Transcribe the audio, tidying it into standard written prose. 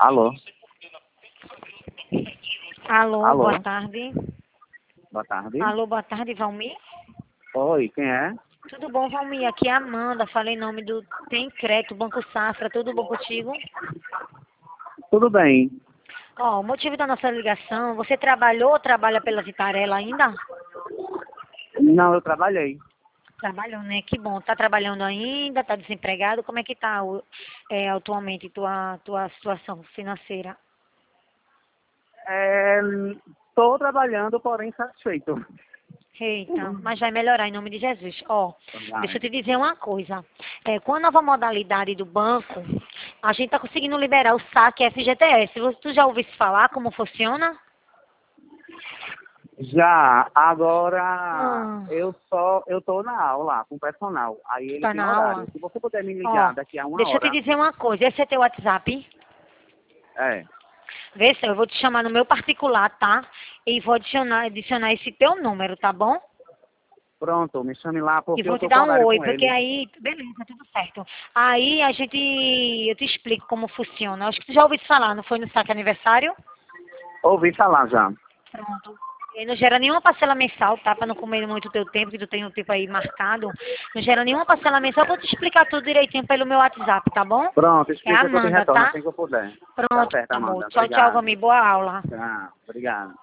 Alô? Alô, Alô? boa tarde. Boa tarde. Alô, boa tarde, Valmir. Oi, quem é? Tudo bom, Valmir? Aqui é a Amanda, falei em nome do Tem Crédito, Banco Safra, tudo bom contigo? Tudo bem. Ó, o motivo da nossa ligação, você trabalhou ou trabalha pela Vitarella ainda? Não, eu trabalhei. Trabalhou, né? Que bom. Tá trabalhando ainda? Tá desempregado? Como é que tá atualmente tua situação financeira? Estou trabalhando, porém satisfeito. Eita, mas vai melhorar em nome de Jesus. Ó, deixa Vai. eu te dizer uma coisa. Com a nova modalidade do banco, a gente tá conseguindo liberar o saque FGTS. Tu já ouviu falar como funciona? Já, agora Ah, eu tô na aula com o personal. Aí tu ele tá tem na horário. aula? Se você puder me Ó, ligar daqui a uma deixa eu te hora. dizer uma coisa. Esse é teu WhatsApp? É. Vê se eu vou te chamar no meu particular, tá? E vou adicionar esse teu número, tá bom? Pronto, me chame lá E porque eu vou te tô com dar um horário oi, com porque ele. aí, beleza, tudo certo. Aí eu te explico como funciona. Acho que tu já ouviu falar, não foi no saque aniversário? Ouvi falar já. Pronto. E não gera nenhuma parcela mensal, tá? Pra não comer muito o teu tempo, que tu tem um tempo aí marcado. Não gera nenhuma parcela mensal. Eu vou te explicar tudo direitinho pelo meu WhatsApp, tá bom? Pronto, É a explica que eu te Amanda, retorno tá? assim que eu puder. Tá Pronto, certo, amor. Amanda. Tchau, tchau, Obrigado. Gomi. Boa aula. Tá, obrigado.